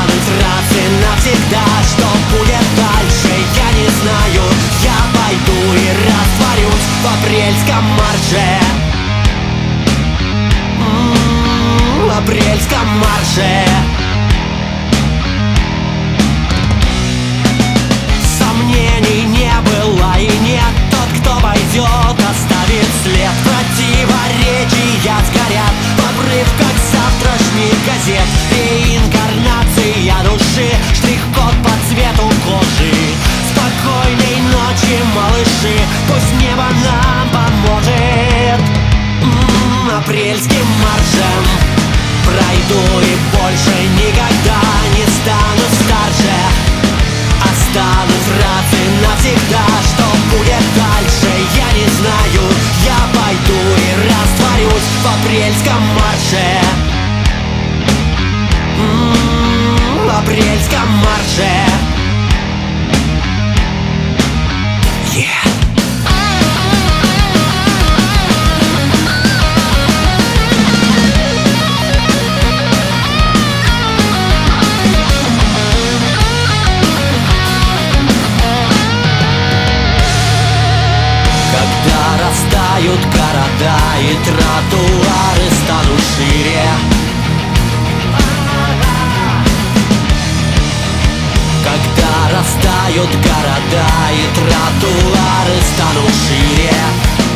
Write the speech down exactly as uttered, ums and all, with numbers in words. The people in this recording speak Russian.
станут трассы навсегда. Что будет дальше, я не знаю. Я пойду и растворюсь в апрельском марше. М-м, в апрельском марше. Сомнений не было и нет. Тот, кто пойдет, оставит след. Противоречия сгорят в обрывках завтрашних газет. Реинкарнация души, штрих-код по цвету кожи. Спокойной ночи, малыши, пусть небо нам поможет. М-м, апрельским маршем пройду и больше никогда не стану старше. Останут фразы навсегда. Что будет дальше, я не знаю. Я пойду и растворюсь в апрельском марше. М-м, в апрельском марше. Yeah. Когда растают города и тротуары станут шире, когда растают города и тротуары станут шире,